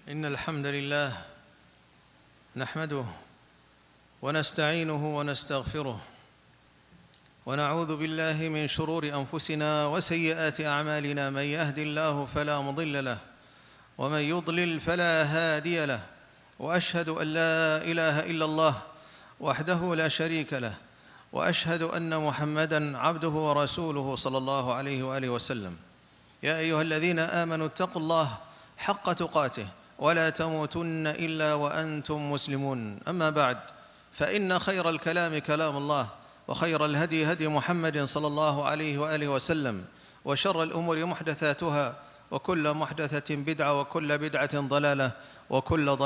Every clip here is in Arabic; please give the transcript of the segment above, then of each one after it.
إن الحمد لله نحمده ونستعينه ونستغفره ونعوذ بالله من شرور أنفسنا وسيئات أعمالنا. من يهد الله فلا مضل له ومن يضلل فلا هادي له، وأشهد أن لا إله إلا الله وحده لا شريك له، وأشهد أن محمدًا عبده ورسوله صلى الله عليه وآله وسلم. يا أيها الذين آمنوا اتقوا الله حق تقاته ولا تموتن إلا وأنتم مسلمون. أما بعد، فإن خير الكلام كلام الله، وخير الهدي هدي محمد صلى الله عليه وآله وسلم، وشر الأمور محدثاتها، وكل محدثة بدعة، وكل بدعة ضلالة، وكل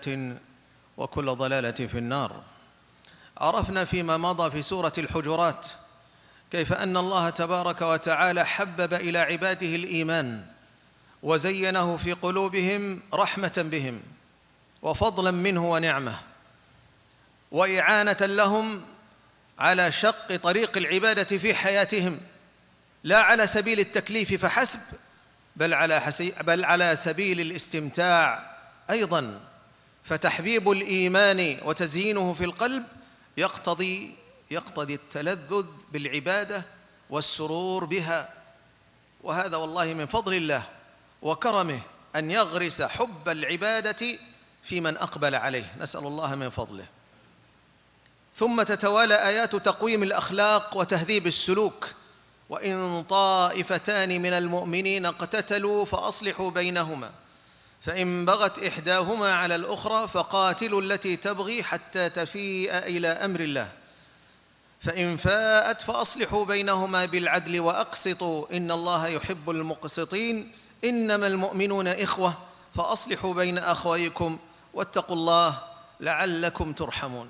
ضلالة في النار. عرفنا فيما مضى في سورة الحجرات كيف أن الله تبارك وتعالى حبب إلى عباده الإيمان وزينه في قلوبهم رحمة بهم وفضلا منه ونعمة وإعانة لهم على شق طريق العبادة في حياتهم، لا على سبيل التكليف فحسب، بل على سبيل الاستمتاع أيضا. فتحبيب الإيمان وتزيينه في القلب يقتضي التلذذ بالعبادة والسرور بها، وهذا والله من فضل الله وكرمه أن يغرس حب العبادة في من أقبل عليه، نسأل الله من فضله. ثم تتوالى آيات تقويم الأخلاق وتهذيب السلوك. وإن طائفتان من المؤمنين اقتتلوا فأصلحوا بينهما، فإن بغت إحداهما على الأخرى فقاتلوا التي تبغي حتى تفيء إلى أمر الله، فإن فاءت فأصلحوا بينهما بالعدل وأقسطوا إن الله يحب المقسطين. إنما المؤمنون إخوة فأصلحوا بين أخويكم واتقوا الله لعلكم ترحمون.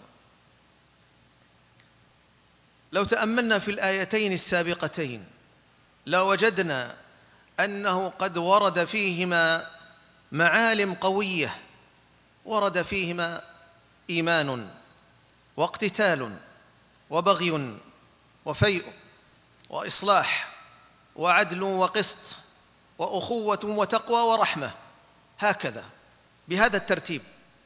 لو تأملنا في الآيتين السابقتين لوجدنا أنه قد ورد فيهما معالم قوية، ورد فيهما إيمان واقتتال وبغي وفيء وإصلاح وعدل وقسط وأخوة وتقوى ورحمة، هكذا بهذا الترتيب.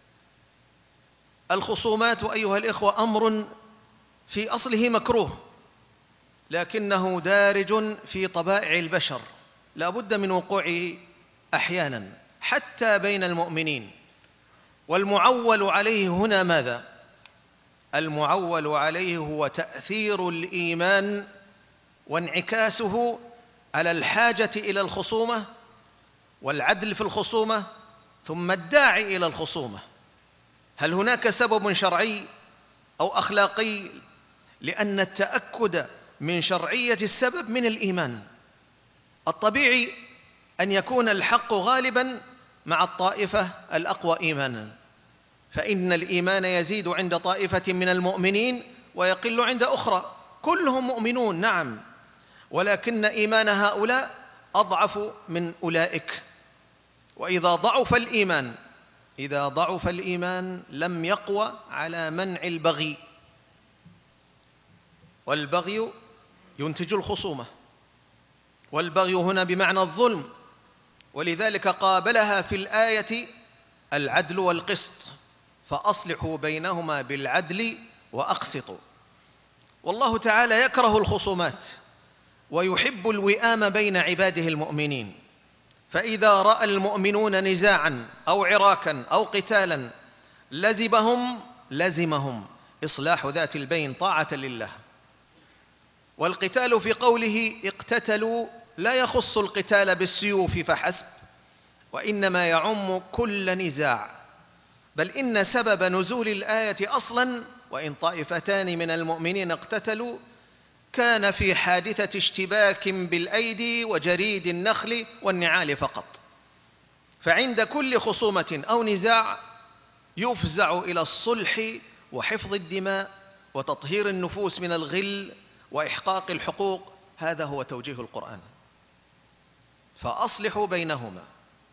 الخصومات أيها الإخوة أمر في أصله مكروه، لكنه دارج في طبائع البشر لا بد من وقوعه أحيانا حتى بين المؤمنين. والمعول عليه هنا ماذا؟ المعول عليه هو تأثير الإيمان وانعكاسه على الحاجة إلى الخصومة والعدل في الخصومة، ثم الداعي إلى الخصومة. هل هناك سبب شرعي أو أخلاقي؟ لأن التأكد من شرعية السبب من الإيمان. الطبيعي أن يكون الحق غالبا مع الطائفة الأقوى إيمانا، فإن الإيمان يزيد عند طائفة من المؤمنين ويقل عند أخرى. كلهم مؤمنون نعم، ولكن إيمان هؤلاء أضعف من أولئك. وإذا ضعف الإيمان لم يقوى على منع البغي، والبغي ينتج الخصومة، والبغي هنا بمعنى الظلم، ولذلك قابلها في الآية العدل والقسط، فأصلحوا بينهما بالعدل وأقسطوا. والله تعالى يكره الخصومات ويحب الوئام بين عباده المؤمنين، فإذا رأى المؤمنون نزاعا أو عراكا أو قتالا لزمهم إصلاح ذات البين طاعة لله. والقتال في قوله اقتتلوا لا يخص القتال بالسيوف فحسب، وإنما يعم كل نزاع، بل إن سبب نزول الآية أصلا وإن طائفتان من المؤمنين اقتتلوا كان في حادثة اشتباك بالأيدي وجريد النخل والنعال فقط. فعند كل خصومة أو نزاع يفزع إلى الصلح وحفظ الدماء وتطهير النفوس من الغل وإحقاق الحقوق. هذا هو توجيه القرآن، فأصلحوا بينهما.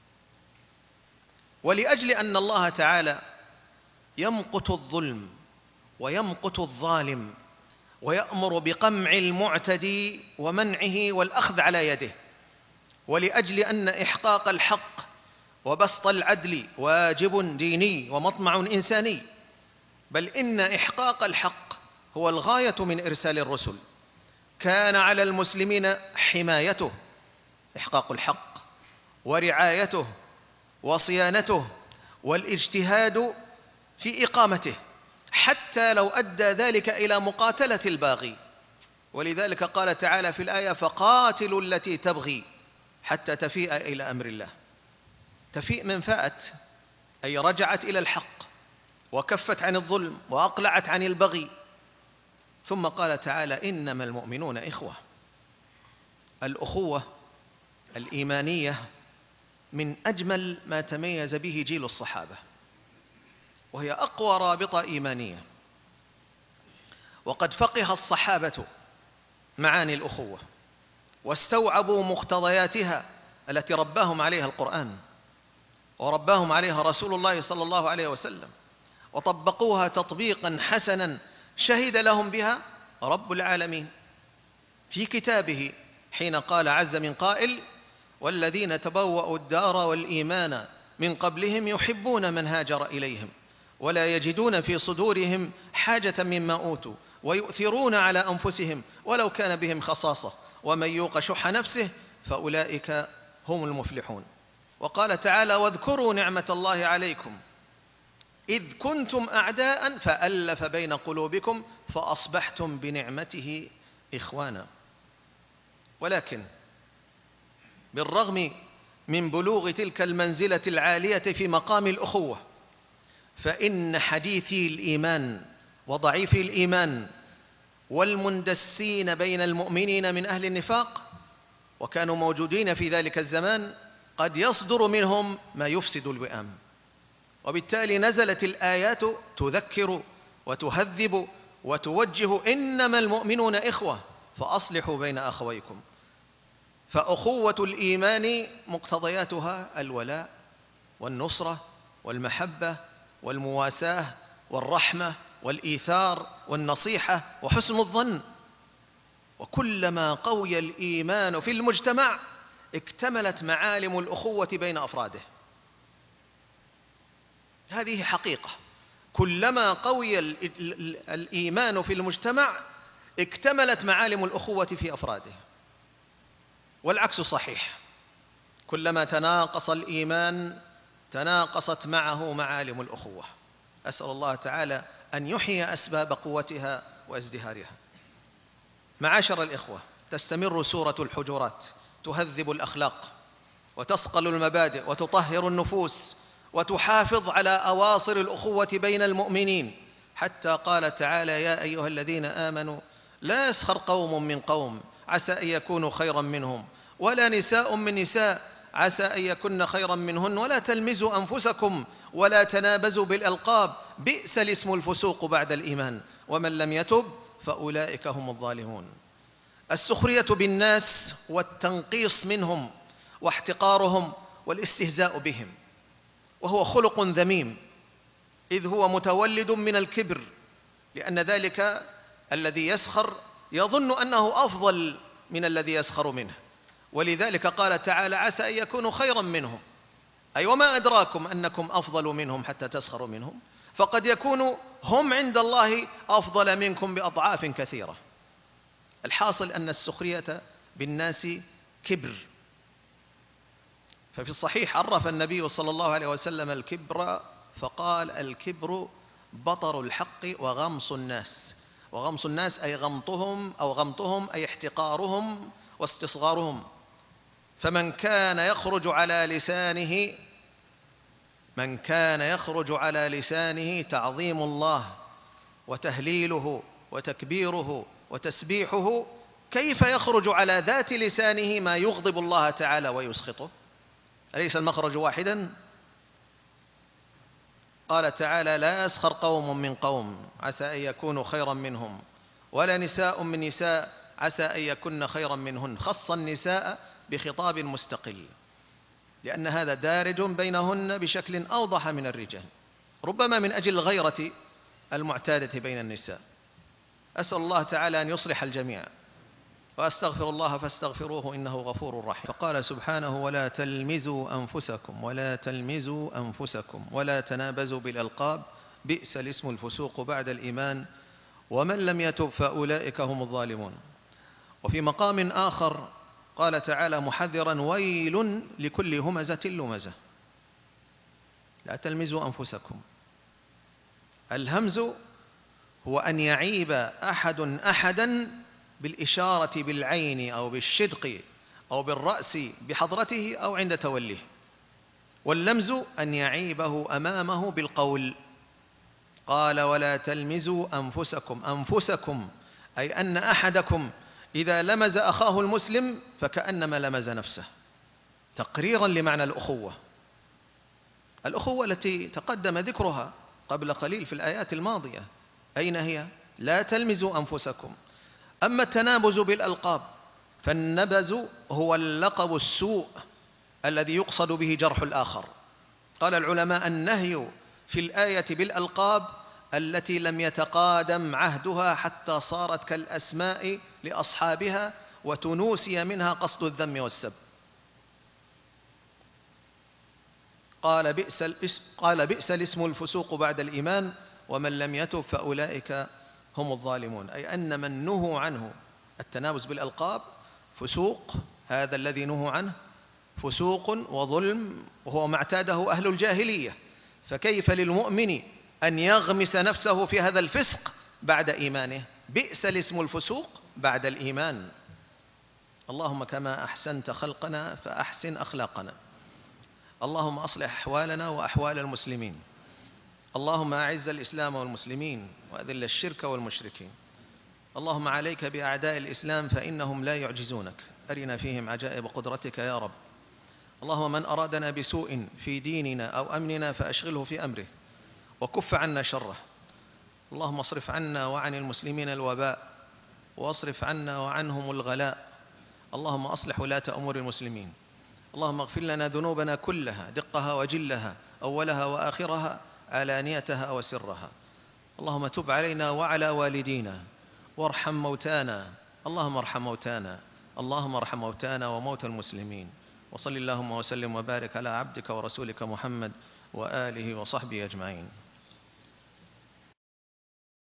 ولأجل أن الله تعالى يمقت الظلم ويمقت الظالم ويأمر بقمع المعتدي ومنعه والأخذ على يده، ولأجل أن إحقاق الحق وبسط العدل واجب ديني ومطمع إنساني، بل إن إحقاق الحق هو الغاية من إرسال الرسل. كان على المسلمين حمايته، إحقاق الحق، ورعايته وصيانته والاجتهاد في إقامته، حتى لو أدى ذلك إلى مقاتلة الباغي. ولذلك قال تعالى في الآية: فقاتلوا التي تبغي حتى تفيء إلى أمر الله. تفيء من فاءت، أي رجعت إلى الحق وكفت عن الظلم وأقلعت عن البغي. ثم قال تعالى: إنما المؤمنون إخوة. الأخوة الإيمانية من أجمل ما تميز به جيل الصحابة، وهي أقوى رابطة إيمانية. وقد فقه الصحابة معاني الأخوة واستوعبوا مقتضياتها التي رباهم عليها القرآن ورباهم عليها رسول الله صلى الله عليه وسلم، وطبقوها تطبيقا حسنا شهد لهم بها رب العالمين في كتابه، حين قال عز من قائل: والذين تبوأوا الدار والإيمان من قبلهم يحبون من هاجر إليهم ولا يجدون في صدورهم حاجة مما أوتوا ويؤثرون على أنفسهم ولو كان بهم خصاصة ومن يوق شح نفسه فأولئك هم المفلحون. وقال تعالى: واذكروا نعمة الله عليكم إذ كنتم أعداء فألف بين قلوبكم فأصبحتم بنعمته إخوانا. ولكن بالرغم من بلوغ تلك المنزلة العالية في مقام الأخوة، فإن حديثي الإيمان وضعيفي الإيمان والمندسين بين المؤمنين من أهل النفاق، وكانوا موجودين في ذلك الزمان، قد يصدر منهم ما يفسد الوئام. وبالتالي نزلت الآيات تذكر وتهذب وتوجه: إنما المؤمنون إخوة فأصلحوا بين أخويكم. فأخوة الإيمان مقتضياتها الولاء والنصرة والمحبة والمواساة والرحمة والإيثار والنصيحة وحسن الظن. وكلما قوي الإيمان في المجتمع اكتملت معالم الأخوة بين أفراده. هذه حقيقة، كلما قوي الإيمان في المجتمع اكتملت معالم الأخوة في أفراده، والعكس صحيح، كلما تناقص الإيمان تناقصت معه معالم الأخوة. أسأل الله تعالى أن يحيي أسباب قوتها وازدهارها. معاشر الإخوة، تستمر سورة الحجرات تهذب الأخلاق وتصقل المبادئ وتطهر النفوس وتحافظ على أواصر الأخوة بين المؤمنين، حتى قال تعالى: يا أيها الذين آمنوا لا يسخر قوم من قوم عسى أن يكونوا خيرا منهم ولا نساء من نساء عسى أن يكن خيرا منهن ولا تلمزوا أنفسكم ولا تنابزوا بالألقاب بئس الاسم الفسوق بعد الإيمان ومن لم يتب فأولئك هم الظالمون. السخرية بالناس والتنقيص منهم واحتقارهم والاستهزاء بهم، وهو خلق ذميم، إذ هو متولد من الكبر، لأن ذلك الذي يسخر يظن أنه أفضل من الذي يسخر منه. ولذلك قال تعالى: عسى أن يكونوا خيرا منهم، أي وما أدراكم أنكم أفضل منهم حتى تسخروا منهم، فقد يكونوا هم عند الله أفضل منكم بأضعاف كثيرة. الحاصل أن السخرية بالناس كبر. ففي الصحيح عرف النبي صلى الله عليه وسلم الكبر فقال: الكبر بطر الحق وغمص الناس. وغمص الناس أي غمطهم أي احتقارهم واستصغارهم. فمن كان يخرج على لسانه تعظيم الله وتهليله وتكبيره وتسبيحه، كيف يخرج على ذات لسانه ما يغضب الله تعالى ويسخطه؟ أليس المخرج واحدا؟ قال تعالى: لا يسخر قوم من قوم عسى أن يكونوا خيرا منهم ولا نساء من نساء عسى أن يكن خيرا منهن. خص النساء بخطاب مستقل، لأن هذا دارج بينهن بشكل أوضح من الرجال، ربما من أجل الغيرة المعتادة بين النساء. أسأل الله تعالى أن يصلح الجميع. وأستغفر الله فاستغفروه إنه غفور رحيم. فقال سبحانه: ولا تلمزوا أنفسكم ولا تنابزوا بالألقاب بئس الاسم الفسوق بعد الإيمان ومن لم يتب فأولئك هم الظالمون. وفي مقام آخر قال تعالى محذرا: ويل لكل همزة لمزة. لا تلمزوا أنفسكم. الهمز هو أن يعيب أحد أحدا بالإشارة بالعين أو بالشدق أو بالرأس بحضرته أو عند توليه. واللمز أن يعيبه أمامه بالقول. قال: ولا تلمزوا أنفسكم أي أن أحدكم إذا لمز أخاه المسلم فكأنما لمز نفسه، تقريرا لمعنى الأخوة التي تقدم ذكرها قبل قليل في الآيات الماضية. أين هي؟ لا تلمزوا أنفسكم. أما التنابز بالألقاب فالنبز هو اللقب السوء الذي يقصد به جرح الآخر. قال العلماء: النهي في الآية بالألقاب التي لم يتقادم عهدها حتى صارت كالأسماء لأصحابها وتنوسي منها قصد الذم والسب. قال: بئس الاسم الفسوق بعد الإيمان ومن لم يتب فأولئك هم الظالمون. أي أن من نهوا عنه التنابز بالألقاب فسوق، هذا الذي نهوا عنه فسوق وظلم، وهو ما اعتاده أهل الجاهلية. فكيف للمؤمن أن يغمس نفسه في هذا الفسق بعد إيمانه؟ بئس الاسم الفسوق بعد الإيمان. اللهم كما أحسنت خلقنا فأحسن أخلاقنا. اللهم أصلح أحوالنا وأحوال المسلمين. اللهم أعز الإسلام والمسلمين وأذل الشرك والمشركين. اللهم عليك بأعداء الإسلام فإنهم لا يعجزونك، أرنا فيهم عجائب قدرتك يا رب. اللهم من أرادنا بسوء في ديننا أو أمننا فأشغله في أمره وكف عنا شره. اللهم اصرف عنا وعن المسلمين الوباء واصرف عنا وعنهم الغلاء. اللهم أصلح ولاة أمور المسلمين. اللهم اغفر لنا ذنوبنا كلها دقها وجلها أولها وآخرها علانيتها وسرها. اللهم تب علينا وعلى والدينا وارحم موتانا. اللهم ارحم موتانا. اللهم ارحم موتانا وموتى المسلمين. وصل اللهم وسلم وبارك على عبدك ورسولك محمد وآله وصحبه أجمعين.